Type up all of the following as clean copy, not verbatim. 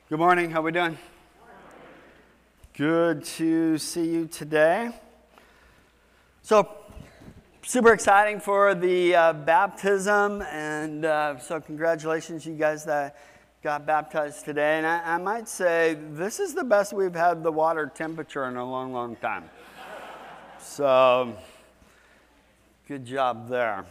Good morning. How we doing? Good to see you today. So, super exciting for the baptism, and so congratulations, you guys that got baptized today. And I might say this is the best we've had the water temperature in a long, long time. So, good job there.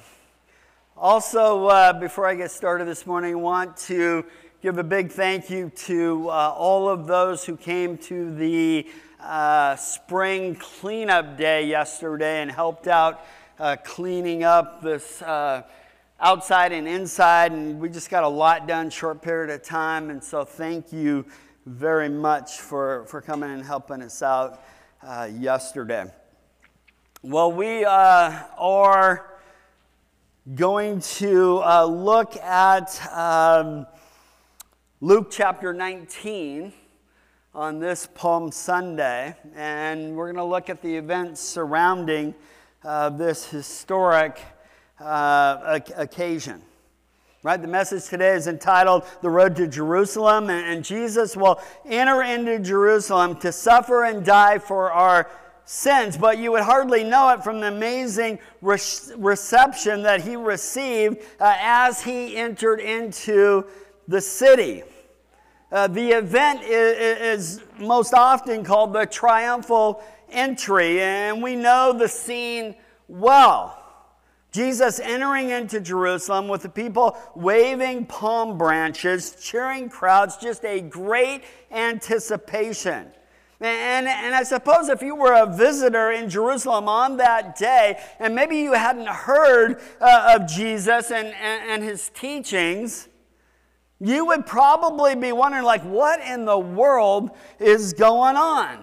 Also, before I get started this morning, I want to give a big thank you to all of those who came to the spring cleanup day yesterday and helped out cleaning up this outside and inside, and we just got a lot done short period of time, and so thank you very much for coming and helping us out yesterday. Well, we are going to look at Luke chapter 19 on this Palm Sunday, and we're going to look at the events surrounding this historic occasion. Right? The message today is entitled The Road to Jerusalem, and Jesus will enter into Jerusalem to suffer and die for our sins, but you would hardly know it from the amazing reception that he received as he entered into the city. The event is most often called the triumphal entry, and we know the scene well. Jesus entering into Jerusalem with the people waving palm branches, cheering crowds, just a great anticipation. And I suppose if you were a visitor in Jerusalem on that day, and maybe you hadn't heard of Jesus and his teachings, you would probably be wondering, like, what in the world is going on?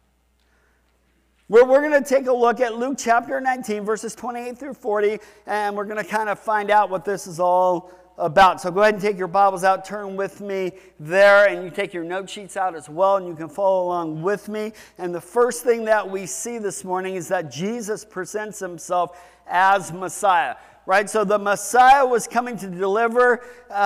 We're going to take a look at Luke chapter 19, verses 28 through 40, and we're going to kind of find out what this is all about. So go ahead and take your Bibles out, turn with me there, and you take your note sheets out as well, and you can follow along with me. And the first thing that we see this morning is that Jesus presents himself as Messiah, right? So the Messiah was coming to deliver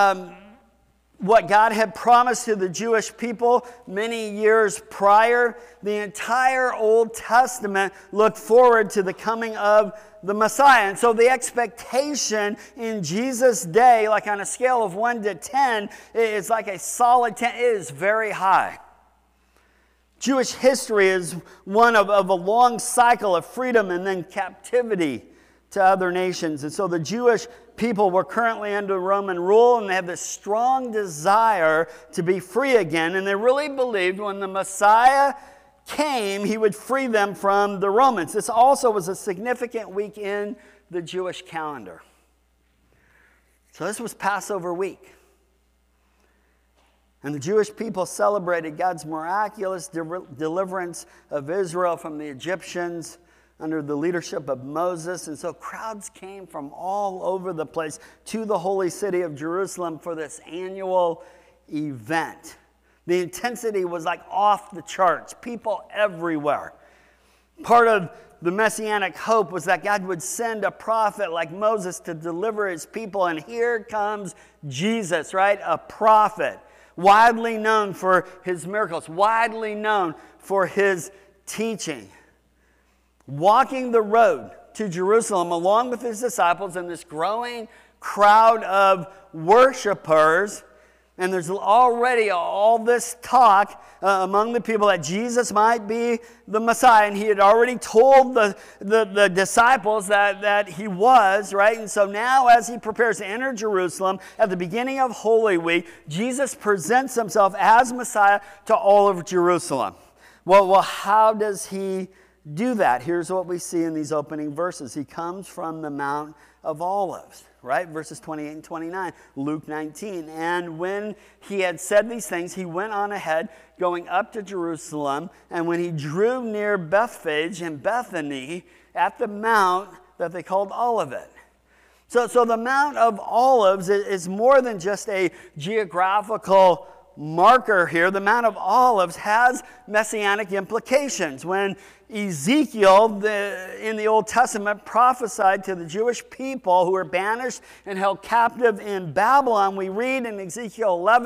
what God had promised to the Jewish people many years prior. The entire Old Testament looked forward to the coming of the Messiah. And so the expectation in Jesus' day, like on a scale of 1 to 10, is like a solid 10. It is very high. Jewish history is one of a long cycle of freedom and then captivity to other nations. And so the Jewish people were currently under Roman rule, and they had this strong desire to be free again. And they really believed when the Messiah came, he would free them from the Romans. This also was a significant week in the Jewish calendar. So this was Passover week. And the Jewish people celebrated God's miraculous deliverance of Israel from the Egyptians under the leadership of Moses. And so crowds came from all over the place to the holy city of Jerusalem for this annual event. The intensity was like off the charts, people everywhere. Part of the messianic hope was that God would send a prophet like Moses to deliver his people. And here comes Jesus, right? A prophet, widely known for his miracles, widely known for his teaching. Walking the road to Jerusalem along with his disciples and this growing crowd of worshipers. And there's already all this talk among the people that Jesus might be the Messiah. And he had already told the disciples that he was, right? And so now as he prepares to enter Jerusalem at the beginning of Holy Week, Jesus presents himself as Messiah to all of Jerusalem. Well, how does he do that? Here's what we see in these opening verses. He comes from the Mount of Olives, right? Verses 28 and 29, Luke 19. And when he had said these things, he went on ahead, going up to Jerusalem. And when he drew near Bethphage and Bethany at the mount that they called Olivet. So the Mount of Olives is more than just a geographical marker here. The Mount of Olives has messianic implications. When Ezekiel, in the Old Testament, prophesied to the Jewish people who were banished and held captive in Babylon, we read in Ezekiel 11,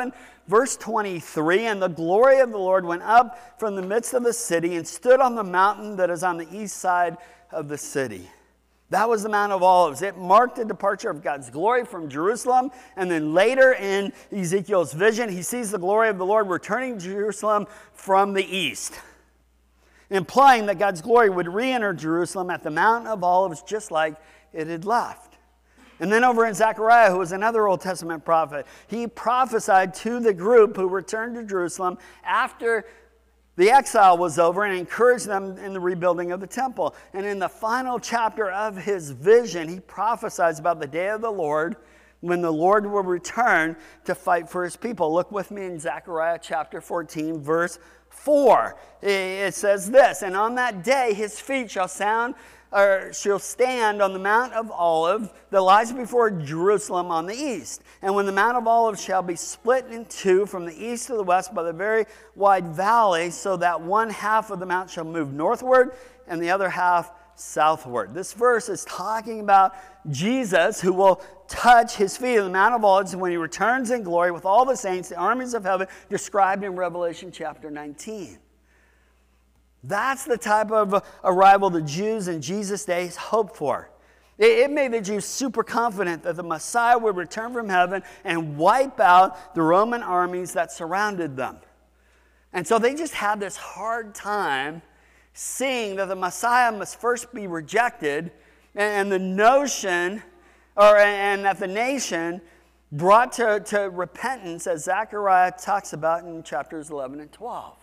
verse 23, and the glory of the Lord went up from the midst of the city and stood on the mountain that is on the east side of the city. That was the Mount of Olives. It marked the departure of God's glory from Jerusalem. And then later in Ezekiel's vision, he sees the glory of the Lord returning to Jerusalem from the east, implying that God's glory would re-enter Jerusalem at the Mount of Olives just like it had left. And then over in Zechariah, who was another Old Testament prophet, he prophesied to the group who returned to Jerusalem after the exile was over and encouraged them in the rebuilding of the temple. And in the final chapter of his vision, he prophesies about the day of the Lord when the Lord will return to fight for his people. Look with me in Zechariah chapter 14, verse 4. It says this, and on that day his feet shall stand on the Mount of Olives that lies before Jerusalem on the east. And when the Mount of Olives shall be split in two from the east to the west by the very wide valley, so that one half of the mount shall move northward and the other half southward. This verse is talking about Jesus, who will touch his feet on the Mount of Olives when he returns in glory with all the saints, the armies of heaven, described in Revelation chapter 19. That's the type of arrival the Jews in Jesus' days hoped for. It made the Jews super confident that the Messiah would return from heaven and wipe out the Roman armies that surrounded them. And so they just had this hard time seeing that the Messiah must first be rejected, and the notion, and that the nation brought to repentance, as Zechariah talks about in chapters 11 and 12.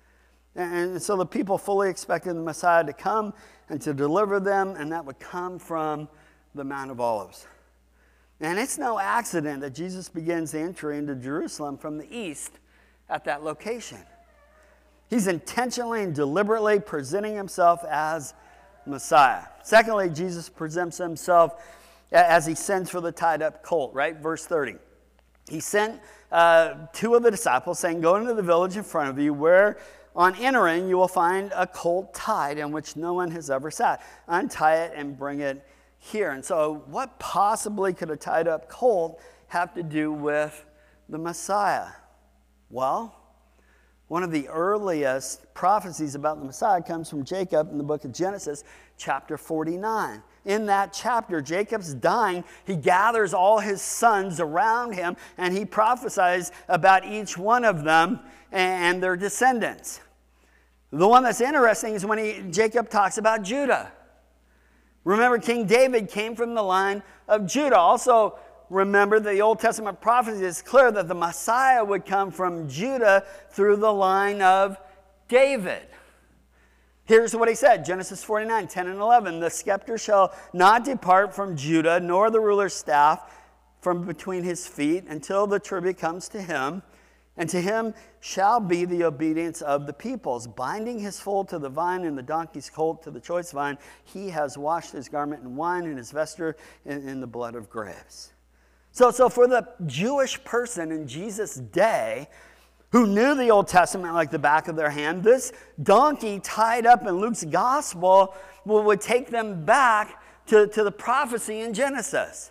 And so the people fully expected the Messiah to come and to deliver them, and that would come from the Mount of Olives. And it's no accident that Jesus begins the entry into Jerusalem from the east at that location. He's intentionally and deliberately presenting himself as Messiah. Secondly, Jesus presents himself as he sends for the tied-up colt, right? Verse 30. He sent two of the disciples, saying, go into the village in front of you, where on entering you will find a colt tied in which no one has ever sat. Untie it and bring it here. And so what possibly could a tied-up colt have to do with the Messiah? Well, one of the earliest prophecies about the Messiah comes from Jacob in the book of Genesis, chapter 49. In that chapter, Jacob's dying. He gathers all his sons around him, and he prophesies about each one of them and their descendants. The one that's interesting is when Jacob talks about Judah. Remember, King David came from the line of Judah. Also, remember, the Old Testament prophecy is clear that the Messiah would come from Judah through the line of David. Here's what he said, Genesis 49, 10 and 11. The scepter shall not depart from Judah, nor the ruler's staff from between his feet, until the tribute comes to him. And to him shall be the obedience of the peoples, binding his foal to the vine and the donkey's colt to the choice vine. He has washed his garment in wine and his vesture in the blood of grapes. So for the Jewish person in Jesus' day, who knew the Old Testament like the back of their hand, this donkey tied up in Luke's gospel would take them back to the prophecy in Genesis.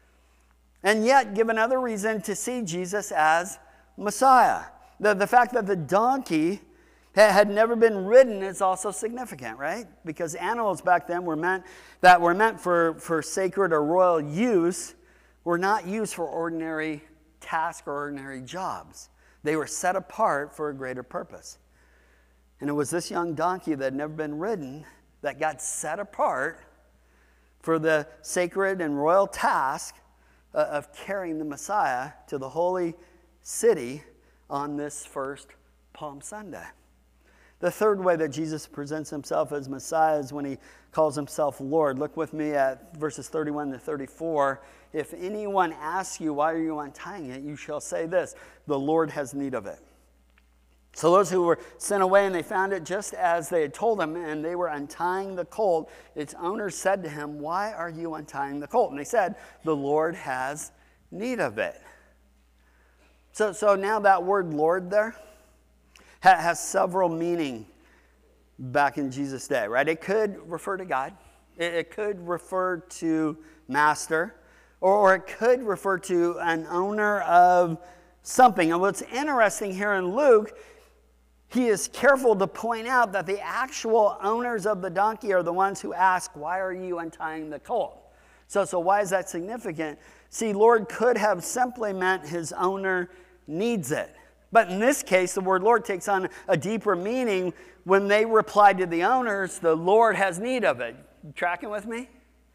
And yet give another reason to see Jesus as Messiah. The fact that the donkey had never been ridden is also significant, right? Because animals back then were meant for sacred or royal use were not used for ordinary tasks or ordinary jobs. They were set apart for a greater purpose. And it was this young donkey that had never been ridden that got set apart for the sacred and royal task of carrying the Messiah to the holy city on this first Palm Sunday. The third way that Jesus presents himself as Messiah is when he calls himself Lord. Look with me at verses 31 to 34. If anyone asks you, why are you untying it? You shall say this, the Lord has need of it. So those who were sent away and they found it just as they had told him, and they were untying the colt, its owner said to him, why are you untying the colt? And they said, the Lord has need of it. So now that word Lord there has several meaning back in Jesus' day, right? It could refer to God. It could refer to master. Or it could refer to an owner of something. And what's interesting here in Luke, he is careful to point out that the actual owners of the donkey are the ones who ask, why are you untying the colt? So why is that significant? See, Lord could have simply meant his owner needs it. But in this case, the word Lord takes on a deeper meaning. When they reply to the owners, the Lord has need of it. You tracking with me?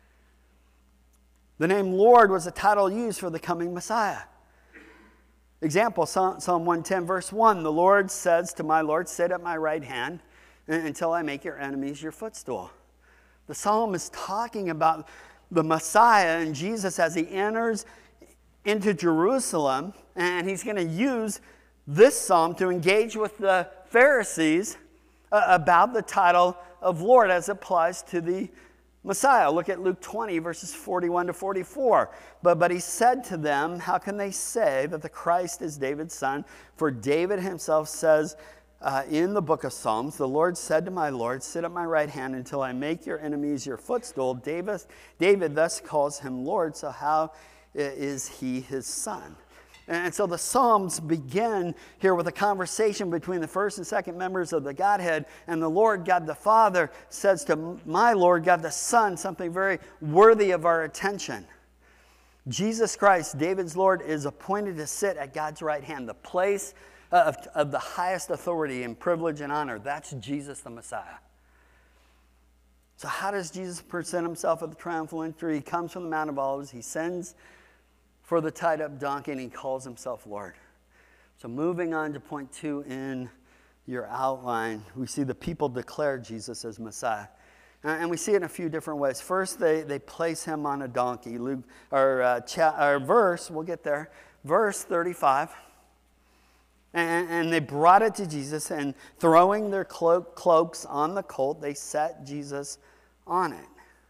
The name Lord was a title used for the coming Messiah. Example, Psalm 110, verse 1. The Lord says to my Lord, sit at my right hand until I make your enemies your footstool. The psalm is talking about the Messiah and Jesus as he enters into Jerusalem, and he's going to use this psalm to engage with the Pharisees about the title of Lord as it applies to the Messiah. Look at Luke 20, verses 41 to 44. But he said to them, how can they say that the Christ is David's son? For David himself says in the book of Psalms, the Lord said to my Lord, sit at my right hand until I make your enemies your footstool. David thus calls him Lord, so how is he his son? And so the Psalms begin here with a conversation between the first and second members of the Godhead, and the Lord God the Father says to my Lord God the Son something very worthy of our attention. Jesus Christ, David's Lord, is appointed to sit at God's right hand, the place of the highest authority and privilege and honor. That's Jesus the Messiah. So how does Jesus present himself at the triumphal entry? He comes from the Mount of Olives. He sends for the tied up donkey, and he calls himself Lord. So moving on to point 2 in your outline, we see the people declare Jesus as Messiah. And we see it in a few different ways. First, they place him on a donkey. Verse, we'll get there, verse 35. And they brought it to Jesus, and throwing their cloaks on the colt, they set Jesus on it.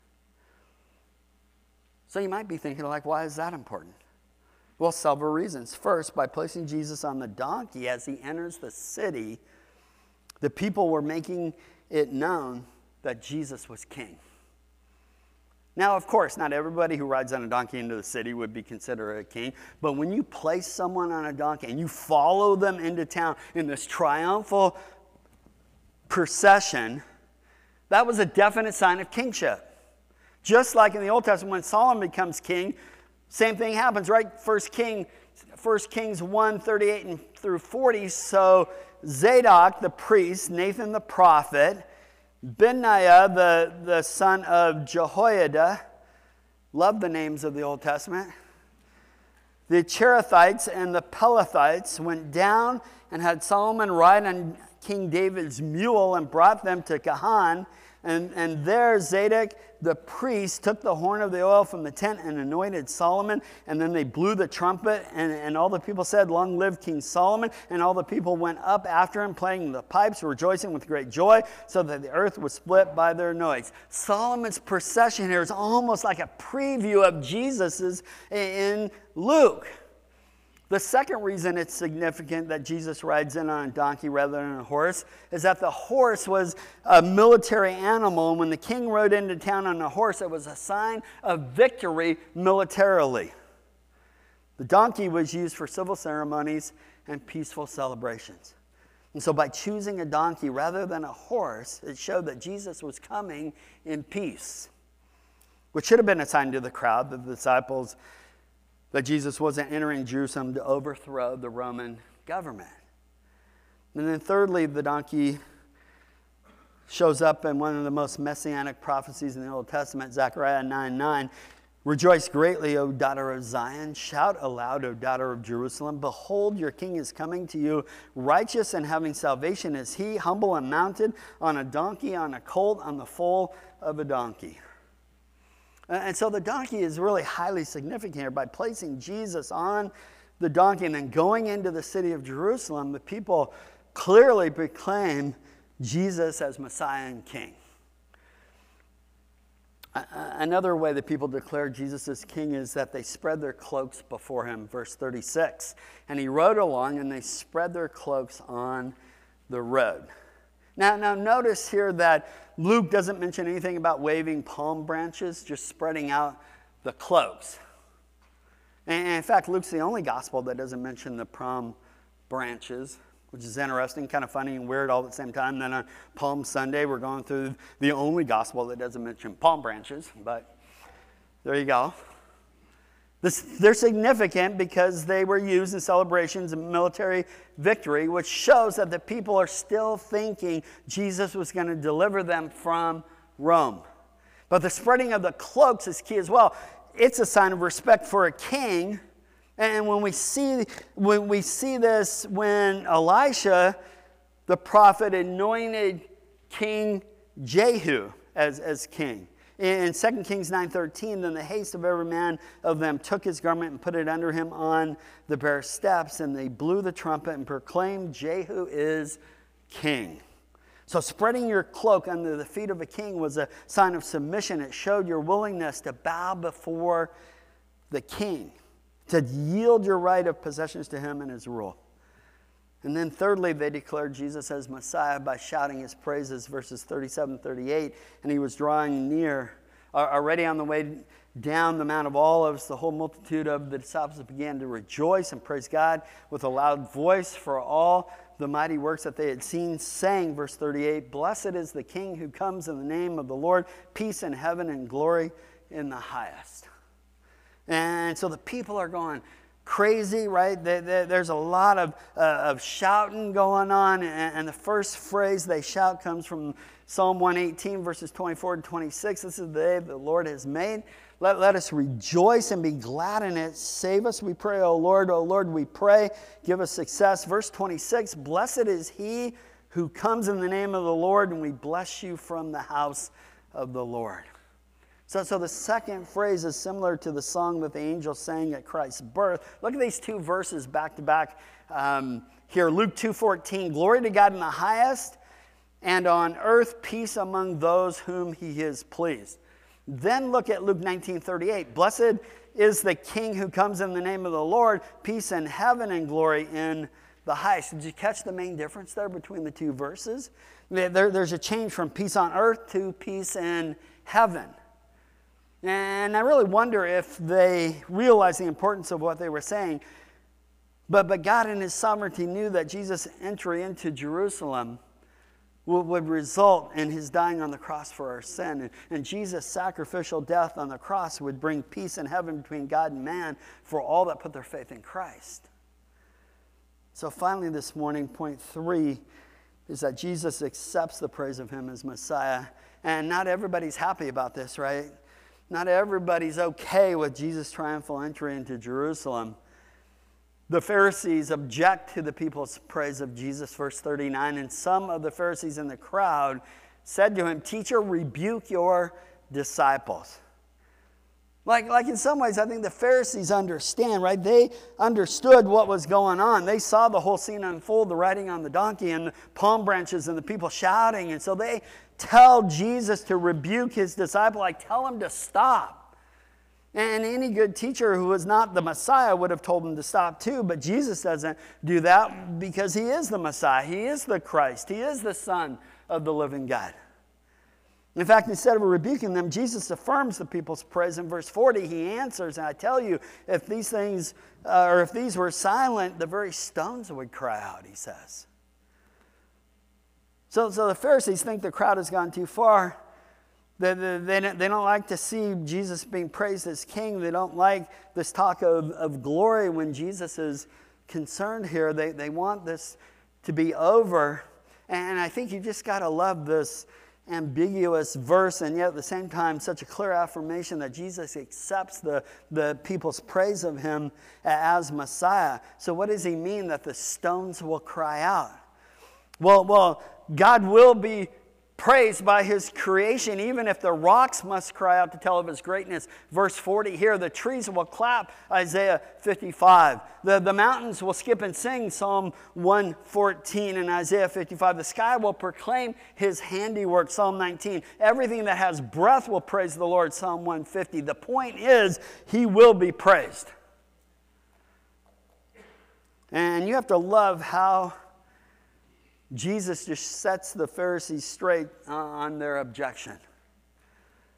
So you might be thinking, like, why is that important? Well, several reasons. First, by placing Jesus on the donkey as he enters the city, the people were making it known that Jesus was king. Now, of course, not everybody who rides on a donkey into the city would be considered a king, but when you place someone on a donkey and you follow them into town in this triumphal procession, that was a definite sign of kingship. Just like in the Old Testament, when Solomon becomes king, same thing happens, right? 1 Kings 1, 38 through 40. So Zadok the priest, Nathan the prophet, Benaiah the son of Jehoiada, love the names of the Old Testament, the Cherethites and the Pelethites went down and had Solomon ride on King David's mule and brought them to Gahan. And there Zadok the priest took the horn of the oil from the tent and anointed Solomon. And then they blew the trumpet, and all the people said, long live King Solomon. And all the people went up after him, playing the pipes, rejoicing with great joy, so that the earth was split by their noise. Solomon's procession here is almost like a preview of Jesus's in Luke. The second reason it's significant that Jesus rides in on a donkey rather than a horse is that the horse was a military animal. And when the king rode into town on a horse, it was a sign of victory militarily. The donkey was used for civil ceremonies and peaceful celebrations. And so by choosing a donkey rather than a horse, it showed that Jesus was coming in peace, which should have been a sign to the crowd, the disciples, that Jesus wasn't entering Jerusalem to overthrow the Roman government. And then thirdly, the donkey shows up in one of the most messianic prophecies in the Old Testament, Zechariah 9:9. Rejoice greatly, O daughter of Zion. Shout aloud, O daughter of Jerusalem. Behold, your king is coming to you. Righteous and having salvation is he, humble and mounted on a donkey, on a colt, on the foal of a donkey. And so the donkey is really highly significant here. By placing Jesus on the donkey and then going into the city of Jerusalem, the people clearly proclaim Jesus as Messiah and King. Another way that people declare Jesus as King is that they spread their cloaks before him, verse 36. And he rode along, and they spread their cloaks on the road. Now notice here that Luke doesn't mention anything about waving palm branches, just spreading out the cloaks. And in fact, Luke's the only gospel that doesn't mention the palm branches, which is interesting, kind of funny and weird all at the same time. Then on Palm Sunday, we're going through the only gospel that doesn't mention palm branches. But there you go. They're significant because they were used in celebrations of military victory, which shows that the people are still thinking Jesus was going to deliver them from Rome. But the spreading of the cloaks is key as well. It's a sign of respect for a king. And when we see this, when Elisha, the prophet, anointed King Jehu as king. In 2 Kings 9:13, then the haste of every man of them took his garment and put it under him on the bare steps, and they blew the trumpet and proclaimed, Jehu is king. So spreading your cloak under the feet of a king was a sign of submission. It showed your willingness to bow before the king, to yield your right of possessions to him and his rule. And then thirdly, they declared Jesus as Messiah by shouting his praises, verses 37-38. And he was drawing near. Already on the way down the Mount of Olives, the whole multitude of the disciples began to rejoice and praise God with a loud voice for all the mighty works that they had seen, saying, verse 38, Blessed is the King who comes in the name of the Lord, peace in heaven and glory in the highest. And so the people are going crazy, right? There's a lot of shouting going on, and the first phrase they shout comes from Psalm 118, verses 24 to 26. This is the day the Lord has made. Let us rejoice and be glad in it. Save us, we pray, O Lord, we pray. Give us success. Verse 26, Blessed is he who comes in the name of the Lord, and we bless you from the house of the Lord. So the second phrase is similar to the song that the angels sang at Christ's birth. Look at these two verses back to back here. Luke 2:14, Glory to God in the highest, and on earth peace among those whom he is pleased. Then look at Luke 19:38. Blessed is the King who comes in the name of the Lord, peace in heaven and glory in the highest. Did you catch the main difference there between the two verses? There's a change from peace on earth to peace in heaven. And I really wonder if they realized the importance of what they were saying. But God in his sovereignty knew that Jesus' entry into Jerusalem would result in his dying on the cross for our sin. And Jesus' sacrificial death on the cross would bring peace in heaven between God and man for all that put their faith in Christ. So finally this morning, point 3 is that Jesus accepts the praise of him as Messiah. And not everybody's happy about this, right? Not everybody's okay with Jesus' triumphal entry into Jerusalem. The Pharisees object to the people's praise of Jesus, verse 39, and some of the Pharisees in the crowd said to him, Teacher, rebuke your disciples. Like in some ways, I think the Pharisees understand, right? They understood what was going on. They saw the whole scene unfold, the riding on the donkey and the palm branches and the people shouting. And so they tell Jesus to rebuke his disciple, like tell him to stop. And any good teacher who was not the Messiah would have told him to stop too. But Jesus doesn't do that because he is the Messiah. He is the Christ. He is the Son of the living God. In fact, instead of rebuking them, Jesus affirms the people's praise. In verse 40, he answers, and I tell you, if these things, or if these were silent, the very stones would cry out, he says. So the Pharisees think the crowd has gone too far. They don't like to see Jesus being praised as king. They don't like this talk of glory when Jesus is concerned here. They want this to be over. And I think you just got to love this ambiguous verse, and yet at the same time such a clear affirmation that Jesus accepts the people's praise of him as Messiah. So what does he mean that the stones will cry out? Well, God will be praised by his creation, even if the rocks must cry out to tell of his greatness. Verse 40 here, the trees will clap, Isaiah 55. The mountains will skip and sing, Psalm 114 and Isaiah 55. The sky will proclaim his handiwork, Psalm 19. Everything that has breath will praise the Lord, Psalm 150. The point is, he will be praised. And you have to love how Jesus just sets the Pharisees straight on their objection.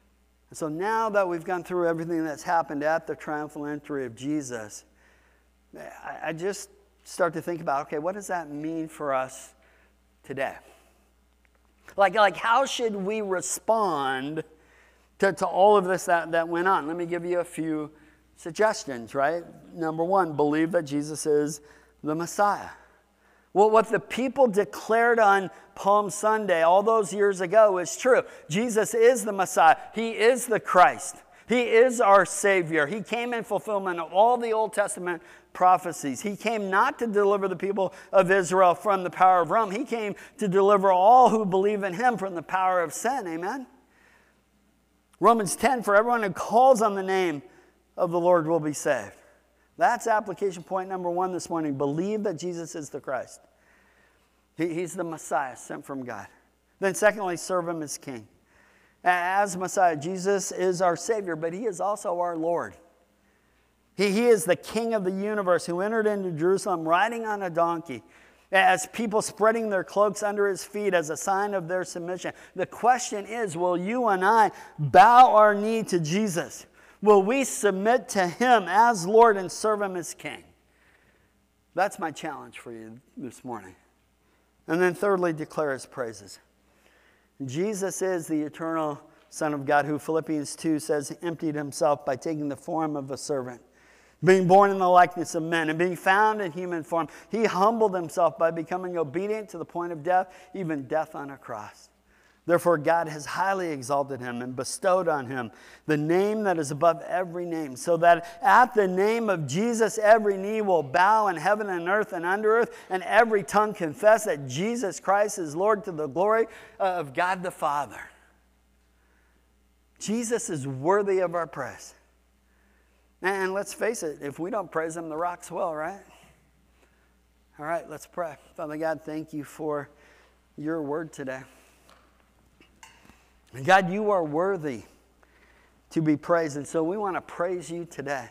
And so now that we've gone through everything that's happened at the triumphal entry of Jesus, I just start to think about, okay, what does that mean for us today? Like how should we respond to all of this that went on? Let me give you a few suggestions, right? Number one, believe that Jesus is the Messiah. Well, what the people declared on Palm Sunday all those years ago is true. Jesus is the Messiah. He is the Christ. He is our Savior. He came in fulfillment of all the Old Testament prophecies. He came not to deliver the people of Israel from the power of Rome. He came to deliver all who believe in him from the power of sin. Amen? Romans 10, for everyone who calls on the name of the Lord will be saved. That's application point number one this morning. Believe that Jesus is the Christ. He's the Messiah sent from God. Then secondly, serve him as King. As Messiah, Jesus is our Savior, but he is also our Lord. He is the King of the universe who entered into Jerusalem riding on a donkey, as people spreading their cloaks under his feet as a sign of their submission. The question is, will you and I bow our knee to Jesus? Will we submit to him as Lord and serve him as King? That's my challenge for you this morning. And then thirdly, declare his praises. Jesus is the eternal Son of God who, Philippians 2 says, emptied himself by taking the form of a servant, being born in the likeness of men, and being found in human form. He humbled himself by becoming obedient to the point of death, even death on a cross. Therefore, God has highly exalted him and bestowed on him the name that is above every name, so that at the name of Jesus, every knee will bow in heaven and earth and under earth, and every tongue confess that Jesus Christ is Lord, to the glory of God the Father. Jesus is worthy of our praise. And let's face it, if we don't praise him, the rocks will, right? All right, let's pray. Father God, thank you for your word today. God, you are worthy to be praised, and so we want to praise you today.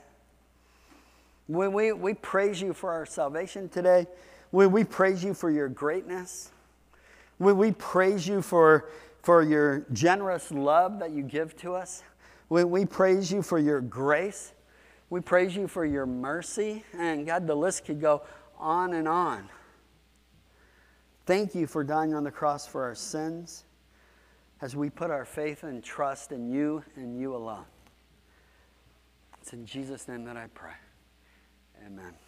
We praise you for our salvation today. We praise you for your greatness. We praise you for your generous love that you give to us. We praise you for your grace. We praise you for your mercy. And God, the list could go on and on. Thank you for dying on the cross for our sins, as we put our faith and trust in you and you alone. It's in Jesus' name that I pray. Amen.